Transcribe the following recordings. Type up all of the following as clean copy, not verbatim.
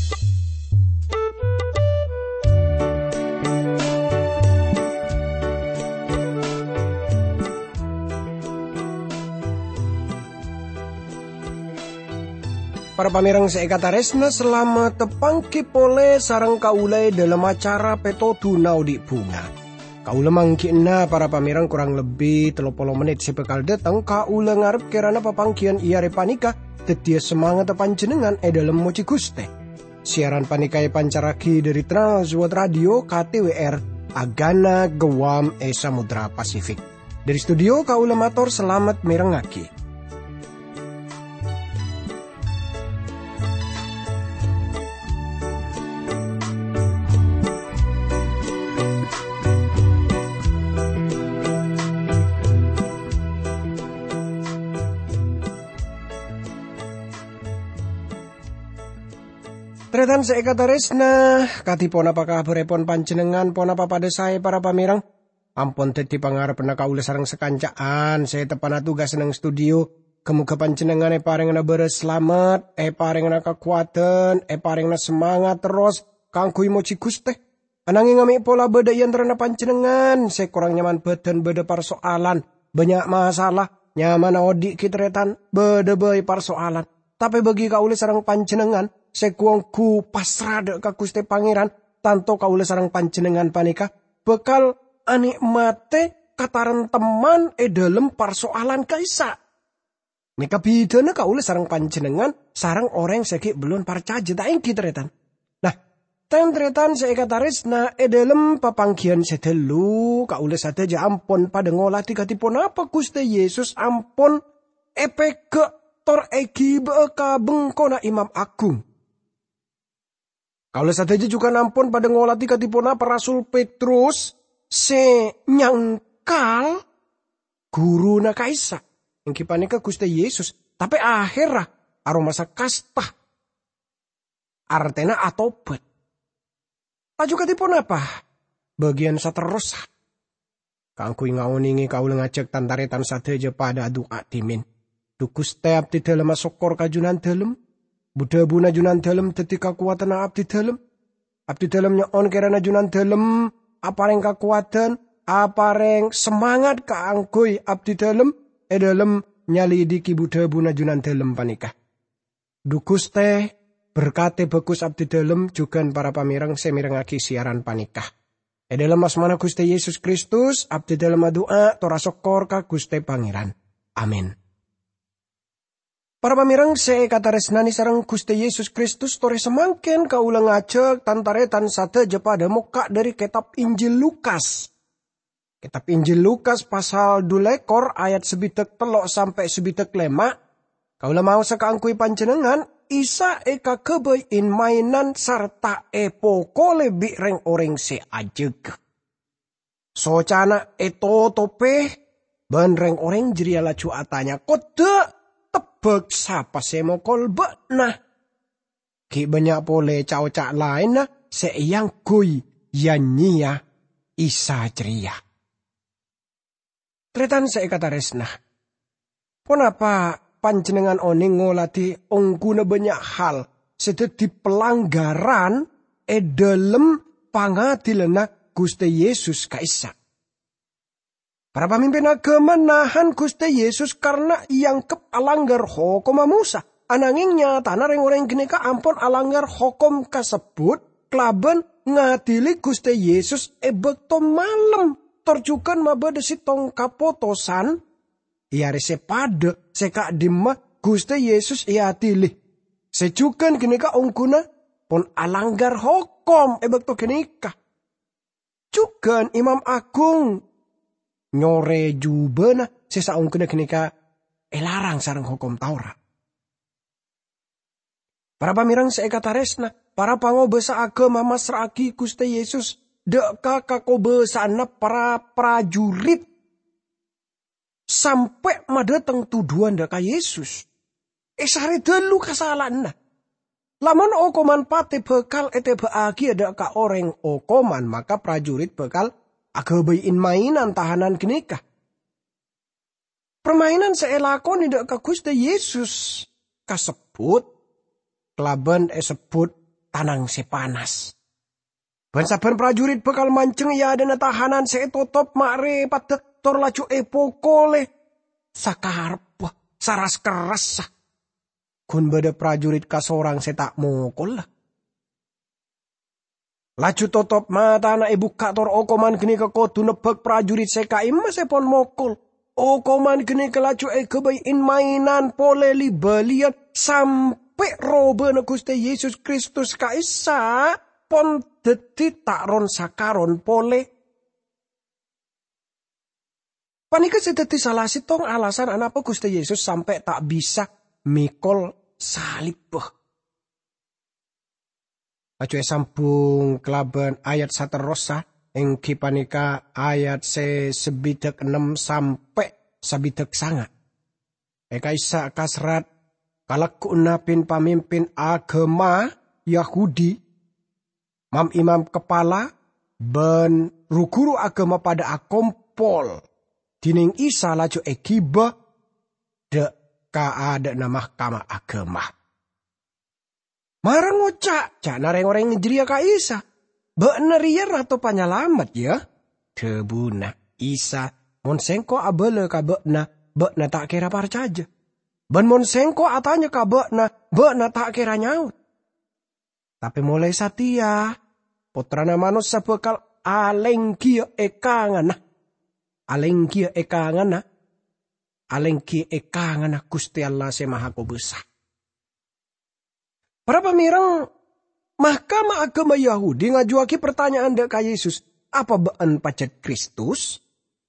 Para pamirang seekataresna selamat tepangki pole sarang kaulai dalam acara peto tunau di bunga. Kaula mangkina para pamirang kurang lebih 30 menit sebekal datang kaula ngarep kerana papangkian iare panika tetia semangat panjenengan dalam moci Guste. Siaran panika pancaraki dari Transworld Radio KTWR Agana Guam Samudra Pasifik. Dari studio kaula matur selamat mirengaki. Tretan seekataresna, katipun apa kabaripun panjenengan pon apa pada saya para pamirang. Ampun teti pangarepna kaula sareng sekancaan, saya tepana tugas nang studio. Kemuka panjenengan parengna beres selamat, parengna kekuatan, parengna semangat terus kangkui moci Guste. Ananging ngami pola beda yantrana panjenengan, saya kurang nyaman beden beda persoalan, banyak masalah, nyaman odik kitretan beda bayi persoalan. Tapi bagi kaula sareng panjenengan, sekuangku pasrah ka Gusti Pangeran, tanto kaula sareng panjenengan panika bekal anikmate kataran teman dalam persoalan kaisa. Nika bidana kaula sareng panjenengan sareng orang seki belum percaya tak ingki tretan. Nah, tretan seekataresna dalam papangkian sedelu kaula sadeja ampun pada ngolah tikatipun apa Gusti Yesus ampun epeke tor egi beka bengkona Imam Agung. Kalau saja juga nampun pada ngolati katipuna Rasul Petrus nyangkal guru na kaisa. Yang kipanika Gusti Yesus. Tapi akhirnya aromasa kasta. Artena atobat. Laju katipun apa? Bagian saterosa. Kangkui ngauningi kaula ngajak tantaretan sadeja pada doa timin. Dukus teap di dalam sokor kajunan dalam. Buddha buna junan dalam ketika kuatan abdi dalam. Abdi dalamnya on kerana junan dalam. Apareng kekuatan. Apareng semangat kaangkui abdi dalam. Dalam nyalidiki Buddha buna junan dalam panikah. Dukus teh berkate bagus abdi dalam. Juga para pamirang semirengaki siaran panikah. Dalam asmana Gusti Yesus Kristus. Abdi dalam doa tora sokor ka Gusti Pangeran. Amin. Para pamirang seekataresnani sareng Gusti Yesus Kristus tore semangken kaula ngajak tantaretan sadeja pada muka dari kitab Injil Lukas. Kitab Injil Lukas pasal 2 ayat sebitek 3 sampai sebitek 5. Kaula mau sakaangkui panjenengan isa eka kebein mainan serta poko lebih reng oreng seajeg. Socana tope ban reng oreng jeria lacu atanya kode tebek sapa semokol nah. Ki banyak pole cak lain na seyang kui yanyia isa ceria. Tretan seekataresna. Kenapa panjenengan oning ngolati ongguna banyak hal sedeti pelanggaran dalam pangadilan Gusti Yesus kaisa. Para pemimpin agama nahan Gusti Yesus karena yang alanggar hukum Musa. Anangingnya tanah orang genika ampun alanggar hukum kasebut klaben ngadili Gusti Yesus bekto malam terjukan mabade sitong kapotosan. Iare sepade seka dimma Gusti Yesus iadili. Sejukan genika ongkuna pun alanggar hukum bekto genika. Jukan Imam Agung nyore jubena sesaung kena kenika larang sarang hukum Taurat. Para pamirang seekataresna, para pangobesa agama masraki Gusti Yesus deka kakobesana para prajurit sampai madateng tuduhan deka Yesus. Sari delu kesalahan. Lamun okoman pate bekal baagi ada ka orang okoman maka prajurit bekal agabayin mainan tahanan kenika. Permainan seelakon tidak ke Gusti Yesus kasebut kelaban sebut tanang sepanas. Ben saben prajurit bakal manceng ya dana tahanan setotop mare patek tor laju epokole. Sakarep saras keras. Kun beda prajurit kasorang setak mokol lah. Laju totop mata anak ibu kator okoman geni ke kodu nebak prajurit sekai masepon mokol. Okoman geni ke laju kebayin mainan pole libalian sampai robe na Gusti Yesus Kristus kaisa pon deti takron sakaron pole. Panika sedeti salah sitong alasan anapa Gusti Yesus sampai tak bisa mikol salib. Laju sambung kelaban ayat saterosa engki panika ayat sebidak 6 sampai sabidak sangat. Eka isa kasrat kalaku unapin pamimpin agama Yahudi, imam kepala, ben ruguru agama pada akompol. Dining isa laju ekiba de kaada na mahkamah agama. Marang ngocak, cak nareng-oreng ngejeria ka isa. Beneria ratu panyalamat ya. Tebuna isa, monsengko abele ka bekna tak kira parcaja. Ben monsengko atanya ka bekna tak kira nyaut. Tapi mulai satia, putrana manusia bekal alengkia ekangana. Alengkia ekangana. Alengkia ekangana Gusti Allah Maha Kuasa. Para pamirang Mahkamah Agama Yahudi ngajuaki pertanyaan dek ka Yesus. Apa been pacet Kristus?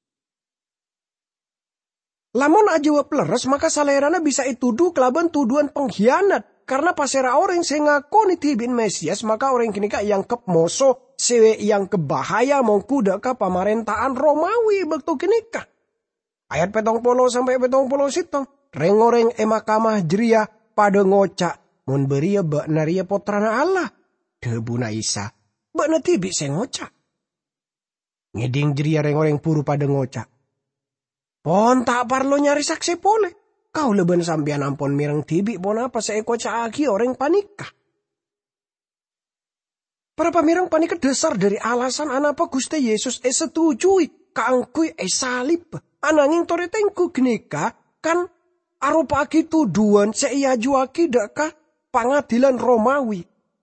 Lamun ajawab leres maka salerana bisa ituduh kelaban tuduhan pengkhianat. Karena pasera orang sing ngakoni tibin Mesias maka orang kini ka yang kepmoso sewe yang kebahaya mongku dek ka pemerintahan Romawi bektu kini ka. Ayat 70 sampai 70 reng-oreng mahkamah jeria pada ngocak. Mun beria baknaria potrana Allah. Debuna Isa. Bakna tibi se ngocak. Ngeding jeria reng-oreng puru pada ngocak. Pon tak parlo nyari saksi pole. Kau leben sambian ampon mireng tibi pon apa se kocak aki orang panika. Para pamirang panika dasar dari alasan anapa Gusti Yesus setujui kaangkui salib. Ananging toretengku genika kan arupa aki tuduhan seiyajuaki daka pengadilan Romawi.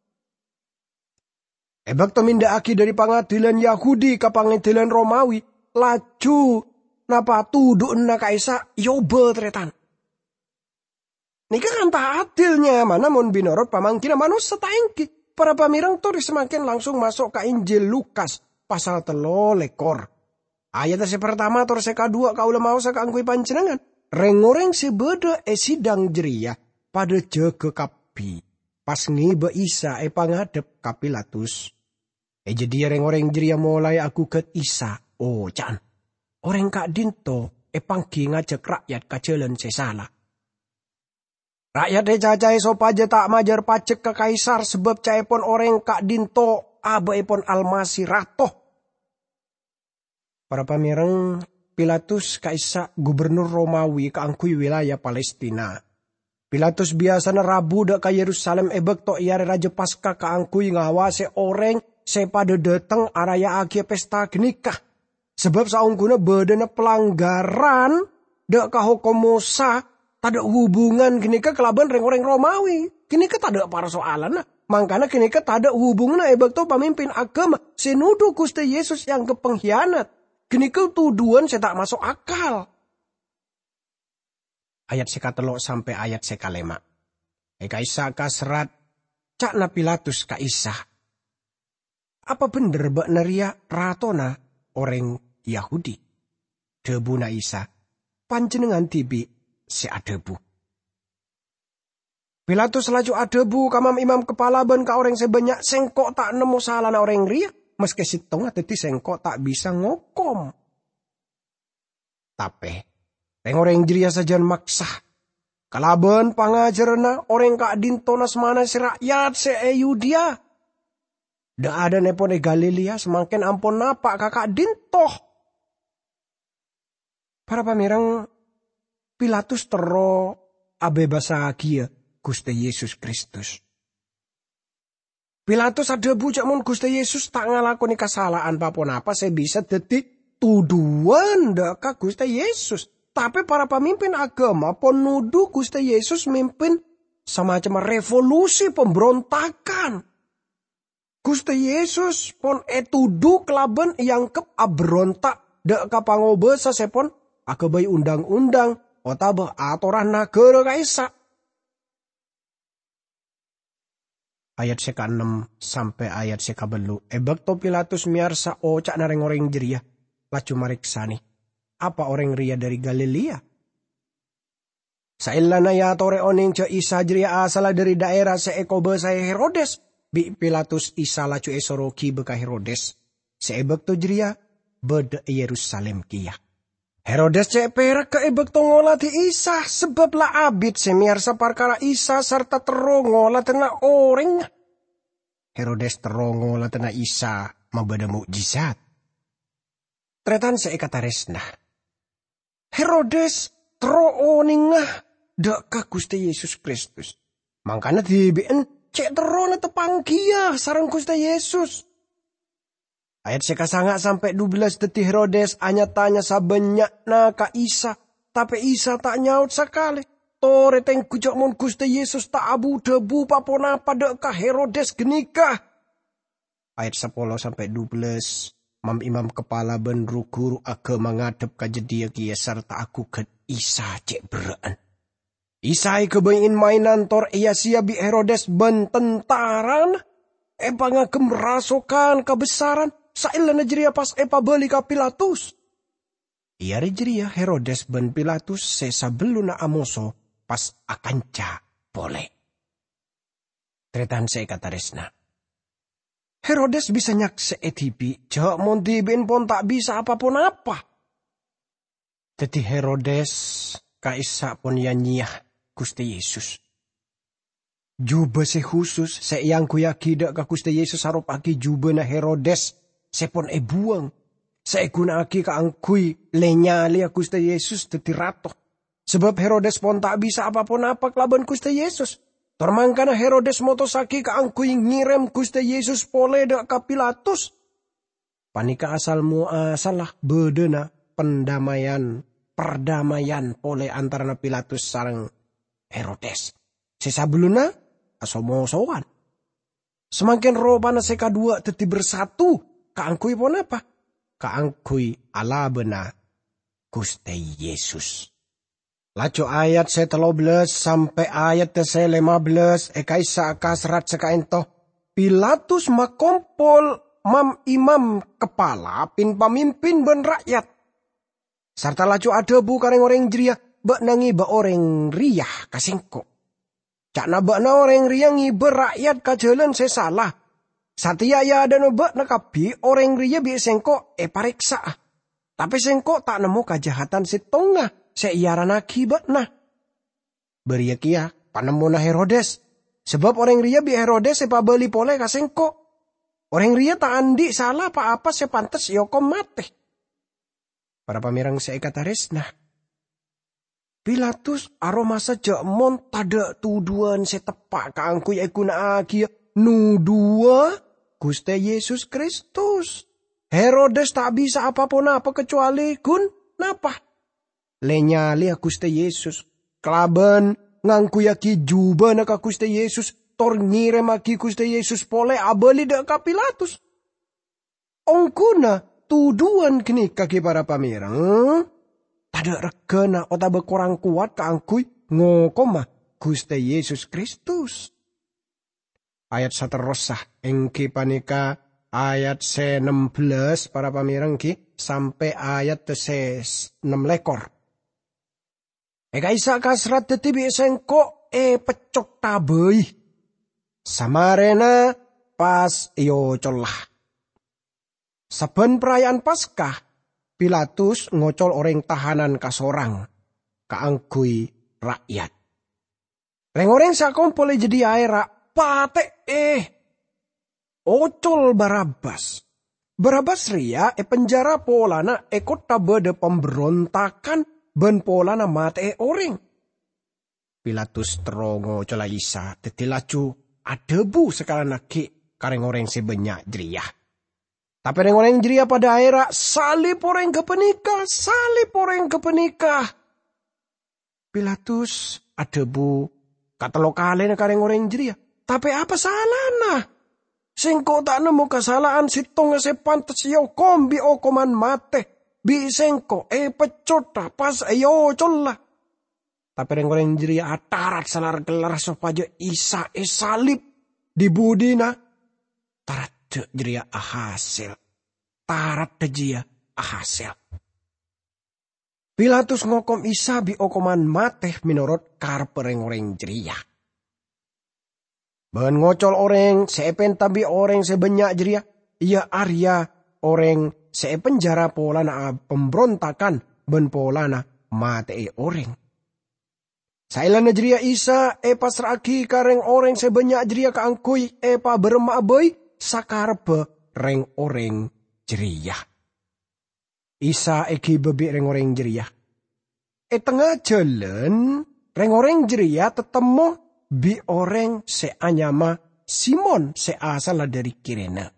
Ebak teminda aki dari pengadilan Yahudi ke pengadilan Romawi. Laju napa tuduh na kaisa yobe tretan. Nika kan tak adilnya mana mon binorot pamangkina manusia taengki. Para pamirang tori semakin langsung masuk ke Injil Lukas pasal 3 lekor. Ayat se pertama tor se kedua kaula mau sakangkui panjenengan. Reng-oreng sebeda sidang jeria pada jaga kapi. Pas ngiba Isa pangadep ka Pilatus. Jadi reng-oreng jeria mulai aku ket Isa. Oh can. Orang kak dinto panggi ngajak rakyat ka jalan sesala. Rakyat cacai sopaja tak majar pajak ke kaisar sebab caepon orang kak dinto abaepon almasi ratoh. Para pamireng Pilatus kaisa gubernur Romawi kaangkui wilayah Palestina. Pilatus biasa rabu dak ka Yerusalem ebek to iare raja pasca kaangkui ngawase orang sepada dateng araya agi pesta genikah. Sebab saungguna badana pelanggaran dak ka hukum Musa tada hubungan genika kelaban reng-oreng Romawi. Genika tada persoalan nah. Makanya genika tada hubungan ebek to pemimpin agama sinuduh Gusti Yesus yang kepengkhianat. Genika tuduhan saya tak masuk akal. Ayat sekatelo sampai ayat sekalema. Eka Isa kasrat cakna Pilatus ka Isa. Apa bener bak naria ratona orang Yahudi? Debuna Isa. Panjenengan tibi si adebu. Pilatus laju adebu kamam imam kepala ben ka orang sebanyak sengkok tak nemu salah na orang ria. Meski sitong atau sengkok tak bisa ngokom. Tapi orang jeria saja maksa. Kalaban pangajarna orang kak dintonas mana si rakyat se Yudia. Da ada nepone Galilea semakin ampun napak kakak dintoh. Para pamirang Pilatus tero abebasa kia Gusti Yesus Kristus. Pilatus ada bujak mun Gusti Yesus tak ngalakoni kesalahan papon apa saya bisa dadi tuduhan deka Gusti Yesus. Tapi para pemimpin agama pun nuduh Gusti Yesus mimpin semacam revolusi pemberontakan. Gusti Yesus pun tuduh kelaben yang kep abrontak deka pangobesa sepon akabai undang-undang otabah atoran negara kaisa. Ayat seka 6 sampai ayat seka belu. Bekto Pilatus miarsa ocak nareng orang jeria. Lacu mariksani. Apa orang ria dari Galilea? Sailana ya tore oning ce Isa jeria asala dari daerah seeko besaya Herodes. Bi Pilatus Isa lacu esoroki beka Herodes. Seebekto jeria bede Yerusalem kia. Herodes cek perak ke ebekto ngolah di Isa. Sebab lah abid semiarsa parkara Isa serta terongolah tena orang. Herodes terongolah tena Isa mabada mukjizat. Tretan seekata resna. Herodes teroningah deka Gusti Yesus Kristus. Mangkana dibien cek terona tepang kia sarang Gusti Yesus. Ayat sekasanga sampai 12 deti Herodes hanya tanya sabanyak na ka Isa. Tapi Isa tak nyaut sekali. Tore teng kujak mon Gusti Yesus tak abu debu papona pada ka Herodes genika. Ayat 10 sampai 12. Imam kepala benru guru agama ngadep ka jedia kia serta aku ke Isa cek beraan. Isa kebayin mainan tor ia sia bi Herodes bententaran. Epa ngagem rasokan kebesaran. Sailana jeria pas epa beli ka Pilatus. Ia jeria Herodes ben Pilatus sesa beluna amoso pas akanca boleh. Tretan saya kata resna. Herodes bisa nyak seetibi. Jak montibin pun tak bisa apapun apa. Jadi Herodes kaisa pun nyanyah Gusti Yesus. Juba khusus yang kuyaki dak ka Gusti Yesus harap aki juba na Herodes. Sepon buang. Saya guna aki ka angkui lenyali Gusti Yesus dadi rato. Sebab Herodes pun tak bisa apapun apa kelaban Gusti Yesus. Termangkana Herodes motosaki ka angkui ngirem Gusti Yesus pole dak ka Pilatus. Panika asalmu asalah bedena perdamaian pole antara Pilatus sareng Herodes. Sesabeluna asomo-sowan. Semakin robana seka dua teti bersatu. Kaangkui pun apa? Kaangkui ala bena Gusti Yesus. Laco ayat 13 sampai ayat 15 kaisa kasrat sekainto. Pilatus makompol imam kepala pin pamimpin ben rakyat. Serta laco adebu kareng orang jeria bak nangi ba orang riyah kasengko. Cak na bak na orang riyah ngiber rakyat kajalan sesalah. Satya ya ada nebak nakapi orang ria bi sengko pariksa. Tapi sengko tak nemu kejahatan sitonga seiaran akibat nah. Beria kia panemu na Herodes. Sebab orang ria bi Herodes beli pole ka sengko. Orang ria tak andi salah apa sepantes yoko mate. Para pamirang seikata resna. Pilatus aroma saja mon tada tuduhan setepak kaangku ya guna agia nudua Gusti Yesus Kristus. Herodes tak bisa apapun apa kecuali napa? Lenyali Gusti Yesus. Kelaban ngangku yaki juba na ka Gusti Yesus. Tor ngirem aki Gusti Yesus pole abeli dak ka Pilatus. Ongkuna tuduhan kini kaki para pamirang. Tada regana otabe kurang kuat kaangkui ngokoma Gusti Yesus Kristus. Ayat saterosah engki panika ayat 16 para pamirang ki sampai ayat 16 lekor. Kaisa kasrat tetibi sengko pecok tabei. Samarena pas yo colah. Saben perayaan Paskah Pilatus ngocol orang tahanan kasorang kaanggui rakyat. Reng-oreng sakompole jadi aera pate ocol Barabas. Barabas ria penjara polana kota bede pemberontakan ben polana mate orang. Pilatus terongo cola Isa tetilacu adebu sekala naki kareng orang sebanyak jeria. Tapi orang jeria pada akhirnya salib orang ke penikah. Pilatus adebu katelo kalen kareng orang jeria. Tapi apa salahna? Sengko tak nemu kesalahan sitong se pantes yo kombi okoman mate. Bi sengko pecota pas yo colla. Tapi orang jeria atarat salar gelar supaya Isa salib di budina. Tarat jeria hasil. Tarat jia hasil. Pilatus ngokom Isa bi okoman mate menurut karpereng orang jeria. Ben ngocol orang sepen tabi orang sebanyak jeria. Ia Arya orang sepenjara polana pemberontakan ben polana mate orang. Sailana jeria Isa pasraki kareng orang sebanyak jeria kaangkui pa berema boy sakarpe reng orang jeria. Isa eki bebi reng orang jeria. Tengah jalan reng orang jeria tetemu bi orang seanyama Simon seasal dari Kirene.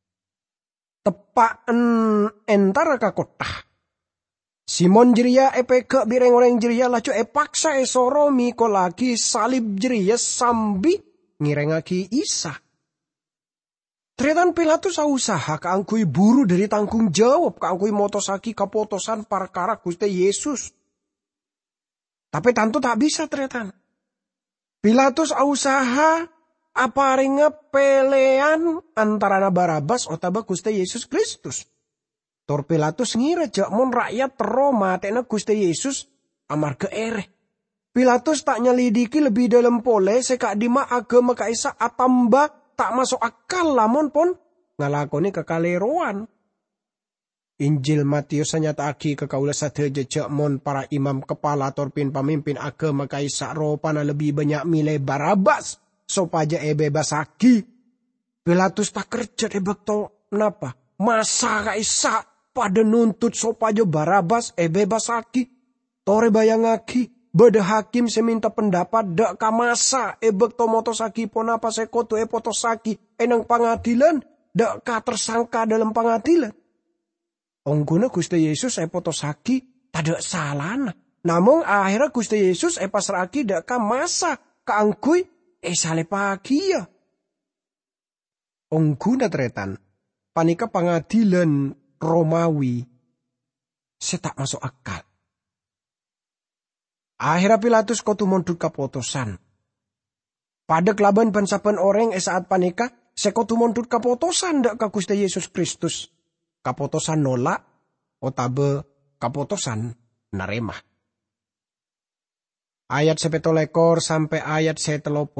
Tepaan entara ka kota. Simon jeria peke bireng orang jeria lacu paksa soromi ko lagi salib jeria sambi ngirengaki Isa. Tretan Pilatus usaha kaangkui buru dari tanggung jawab kaangkui motosaki kapotosan perkara Gusti Yesus. Tapi tentu tak bisa tretan. Pilatus usaha apa ringa pelean antara Barabas otaba Gusti Yesus Kristus. Tor Pilatus ngira jak mon rakyat Roma tena Gusti Yesus amarga ere. Pilatus tak nyelidiki lebih dalam pole seka dima agama kaisa atamba tak masuk akal lamun pon ngalakoni kekaleruan. Injil Matius nyataki kekaula sadeja jak mon para imam kepala torpin pemimpin agama kaisa ropana lebih banyak milih Barabas sopaja bebasaki. Pilatus tak kerja bekto napa? Masa kaisa pada nuntut sopaja Barabas bebasaki. Tore bayangaki beda hakim seminta pendapat dak kamasa bekto motosaki pon apa sekoto potosaki enang pengadilan dak ka tersangka dalam pengadilan. Ongguna Gusti Yesus potosaki tada salana. Namun akhirnya Gusti Yesus pasraki dak ka masa kaangkui salepakia. Ongguna tretan panika pengadilan Romawi setak masuk akal. Akhirnya Pilatus kotu mondut kapotosan. Pada kelaban pensapan orang saat panika sekotu mondut kapotosan dak ka Gusti Yesus Kristus. Kapotosan nolak otabe kapotosan narema. Ayat 17 sampai ayat 30.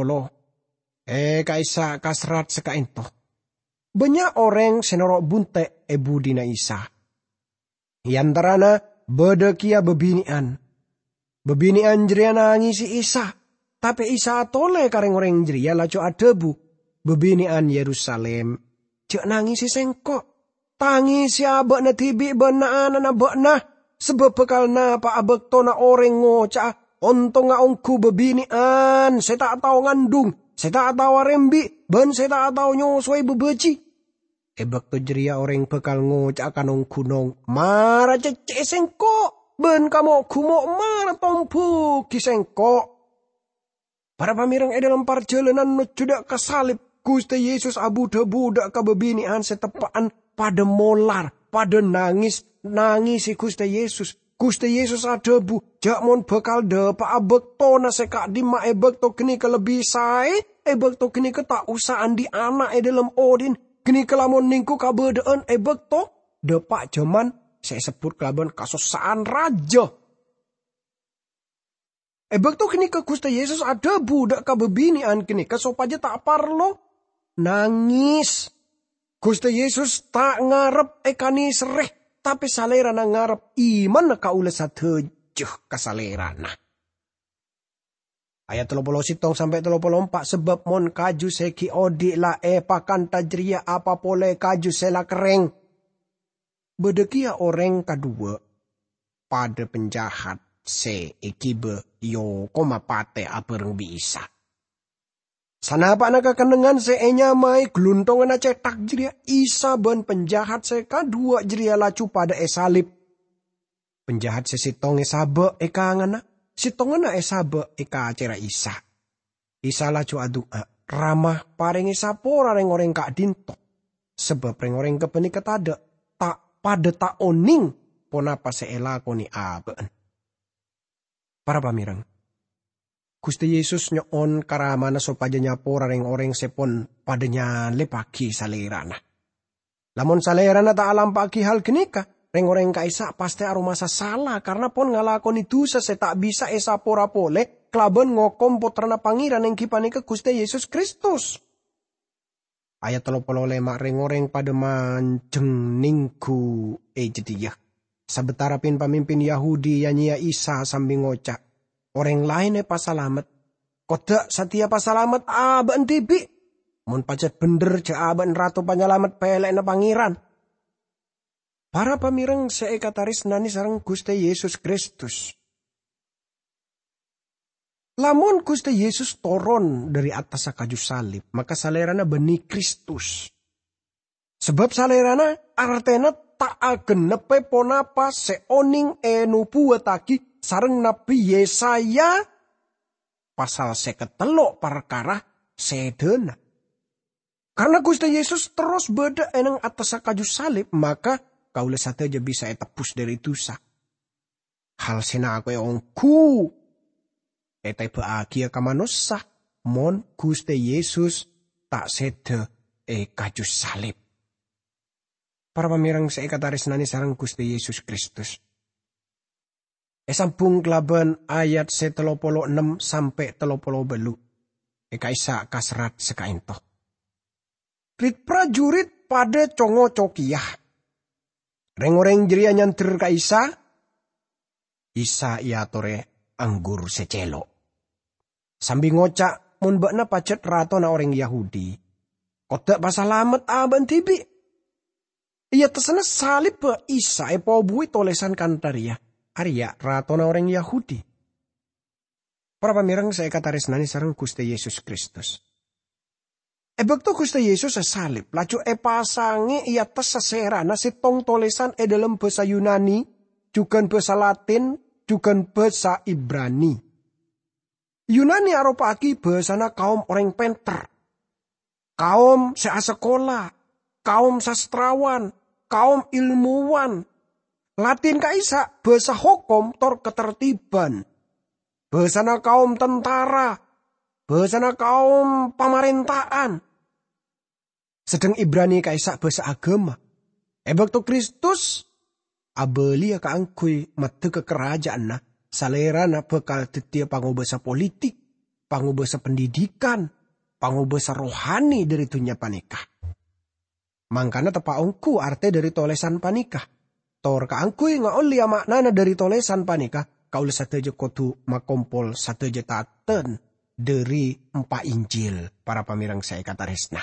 Kaisa kasrat sekainto. Banyak orang senorok bunte budina Isa. Yantarana bedekia bebinian. Bebinian jeria nangisi Isa. Tapi Isa tole kareng orang jeria laco adebu. Bebinian Yerusalem. Cek nangisi sengkok. Tangisi abak na tibi benaan na bakna. Sebab bekal na pa abak to na orang ngoca. Ontong nga ongku bebinian. Saya tak tahu ngandung. Saya tak tahu rembi. Ben saya tak tahu nyosway bebeci. Ebak to jeria orang bekal ngoca kanong kunong. Mara cece sengko. Ben kamu kumok mara tompu kisengko. Para pamirang dalam perjalanan nujudak kesalib. Gusti Yesus abu budak kabebinian setepaan pada molar. Pada nangis si Gusti Yesus. Gusti Yesus adebu. Jakmon bekal depa abek to na sekak dima ebek to kini kelebih sae. Ebek to kini ke tak usah andi anak dalam odin. Kini kelamun ningku kabedaan ebek to. Depa jaman saya sebut kelaban kasusaan raja. Ebek to kini ke Gusti Yesus adebu. Dak kabebinian kini ke sopaja tak parlo. Nangis. Gusti Yesus tak ngarep ekani sereh. Tapi salerana ngarep iman na kaula sateujuh kasalerana. Ayat 37 sampai 34 sebab mon kaju seki odi la pakan tajria apa pole kaju sela kereng. Bedekia orang kedua pada penjahat se ekibe yo koma pate apereng bisa. Sanapa na kakendengan seenya mai geluntongan na cetak jeria Isa ban penjahat seka dua jeria lacu pada salib. Penjahat sesitong sabe eka ngana, sitongana sabe eka acera Isa. Isa lacu adua ramah paring sapora reng-oreng kak dinto. Sebab reng-oreng kepeni ketada tak pada tak oning ponapa seela koni aben. Para pamirang, Gusti Yesus nyoon karamana sopaja nyapora reng-oreng sepon padanya lepaki salerana. Lamun salerana tak alam paki hal genika, reng-oreng kaisa pasti arumasa salah karena pon ngalakoni dosa tak bisa esapora pole kelaban ngokom putrana pangeran yang kipani ke Gusti Yesus Kristus. Ayat 35 reng-oreng pada manjeng ningku jediyah. Sabetarapin pamimpin Yahudi yanya Isa sambil ngocak. Orang lain pasalamet. Kodak satia pasalamet aben tibi. Mun pacet bener aben ratu panyalamet pelek na pangeran. Para pamireng seekataris nani sareng Gusti Yesus Kristus. Lamun Gusti Yesus turun dari atas kayu salib, maka salerana beni Kristus. Sebab salerana artena tak agenepe ponapa seoning nubuataki sareng Nabi Yesaya pasal 53 perkara sedena. Karena Gusti Yesus terus beda eneng atas kayu salib, maka kaula sateja bisa tebus dari dosa. Hal sena aku ongku etai bahagia kamanusa mon Gusti Yesus tak sede kayu salib. Para pamirang seekataris nani sareng Gusti Yesus Kristus. Sampung kelaban ayat 36 sampai 38. Kaisa kasrat sekainto. Rit prajurit pada congo cokiyah. Reng-oreng jeria nyantir kaisa. Isa iatore anggur secelo. Sambil ngocak mun bakna pacet rato na orang Yahudi. Kodak pasalamet aban tibi. Ia tersana salib ba Isa bui tolesan kantaria. Arya rato na orang Yahudi. Para pamirang saya kataris nani sareng Gusti Yesus Kristus. Bekto Gusti Yesus salib. Lacu pasangi ia tes seserana sitong tolesan dalam bahasa Yunani. Juga bahasa Latin. Juga bahasa Ibrani. Yunani aropaki bahasana kaum orang pinter. Kaum seasekolah. Kaum sastrawan. Kaum ilmuwan. Latin kaisa bahasa hukum tor ketertiban. Bahasana kaum tentara. Bahasana kaum pemerintahan. Sedang Ibrani kaisa bahasa agama. Waktu Kristus abelia kaangkui mate ke kerajaan na salerana bekal tetia pangubasa politik, pangubasa pendidikan, pangubasa rohani dari dunia panikah. Mangkana tepaongku arte dari tolesan panikah. Tor kaangkui ngaolia maknana dari tolesan panikah. Kaula sateja kotu makompol sateja taten dari 4 Injil para pamirang saya kataresna.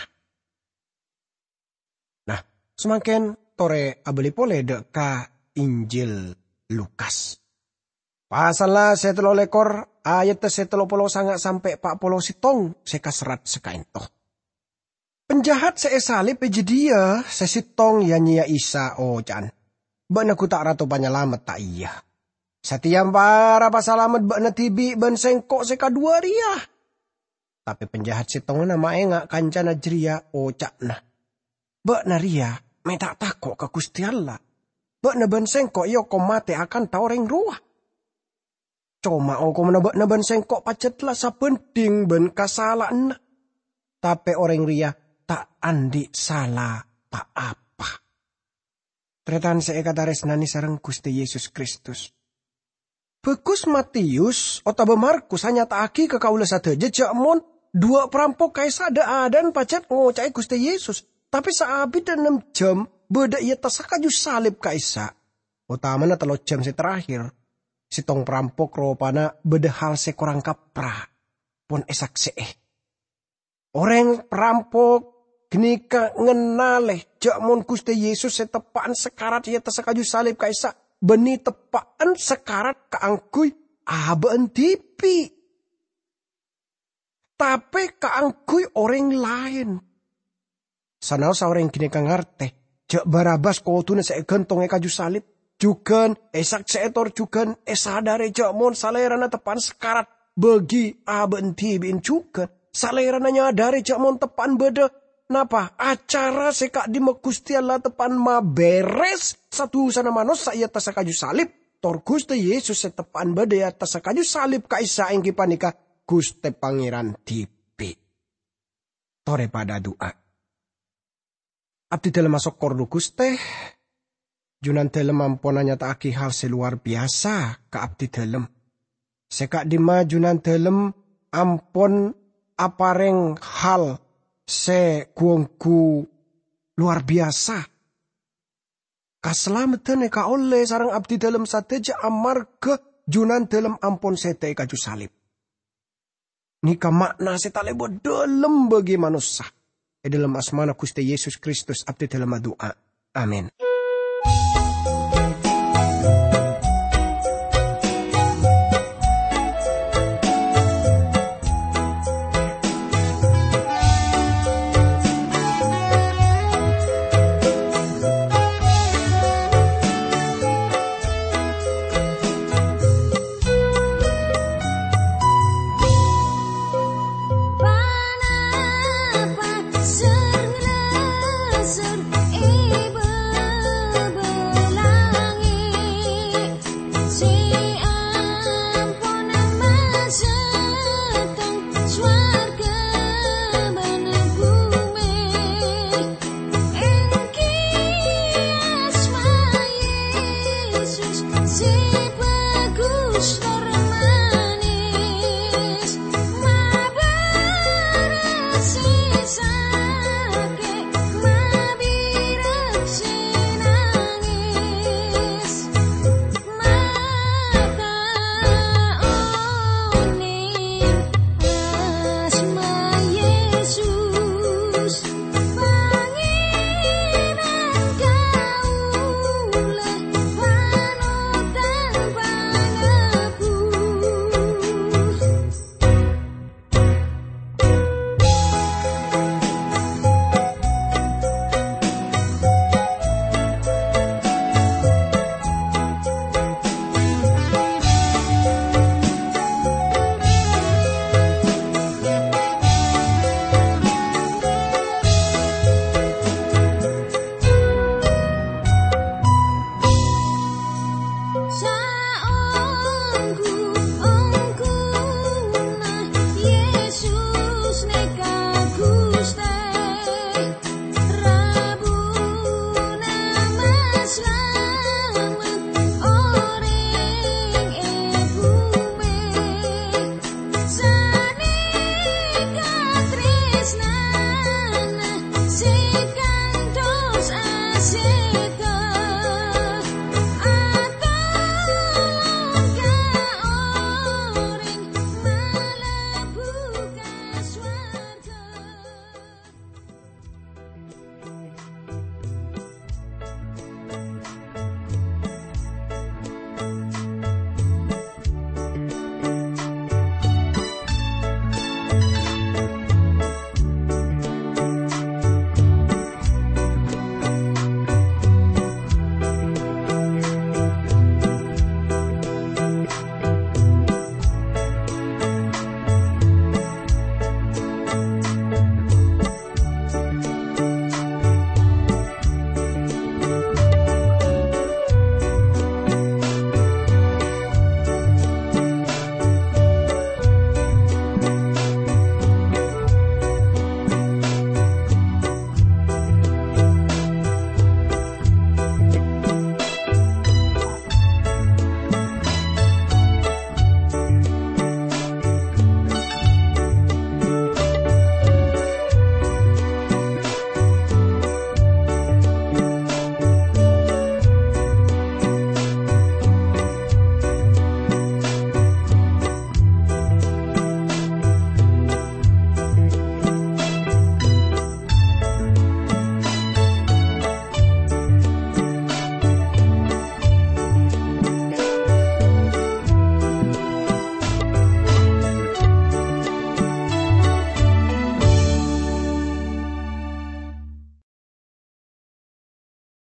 Nah, semakin tore abeli pole deka Injil Lukas. Pasal 17 ayat 30 sampai 40 sitong sekaserat sekaintoh. Penjahat seesalib pejedia sesitong yanya Isa ojan. Bana ku tak ratu panyalamet tak iya. Setiap para pasalamet bana tibi ban sengkok seka dua ria. Tapi penjahat sitong nama engak kancana jeria ocakna. Bana ria metak takok ke Gusti Allah. Bana ban sengkok yo komate akan taoreng ruah. Cuma ongko menabak ban sengkok pacetlah sapenting ban kasalaan. Tapi orang ria tak andi salah tak apa. Tretan seekatares nani sareng Gusti Yesus Kristus. Bagus Matius otaba Markus hanya taaki ke kaula sateja jakmon 2 perampok kaisa adan pacet ngocai Gusti Yesus. Tapi saabi dan 6 jam beda ia tasakaju salib kaisa. Utama na 3 jam terakhir. Sitong perampok ropana beda hal sekorang kapra. Pon esak seeh. Orang perampok genika ngenaleh jakmon Gusti Yesus setepaan sekarat ia tasakaju salib kaisa. Beni tepaan sekarat kaangkui aben tipi. Tapi kaangkui orang lain. Sanau orang kini kangarte. Jak Barabas kau tuna gentong kayu salib. Jugan esak seetor jugan sadare jak mon salerana tepan sekarat. Bagi abenti bin jugan. Salerana nyadare jak mon tepan beda. Napa acara sekak di Gusti Allah tepan ma beres satu sana manos saya atas kayu salib tor Gusti Yesus setepan bade atas kayu salib kaisa engki panika Gusti Pangeran tipi tore pada doa abdi dalam masuk kordu Gusti junan dalam ampunannya tak hal seluar biasa ka abdi dalam sekak di majunan dalam ampun apareng hal se guangku luar biasa. Kaselamatan eka oleh sarang abdi dalam sateja amarga junan dalam ampun sete kaju salib. Nika makna setalebo dalam bagi manusia. Dalam asmana Gusti Yesus Kristus abdi dalam doa. Amin.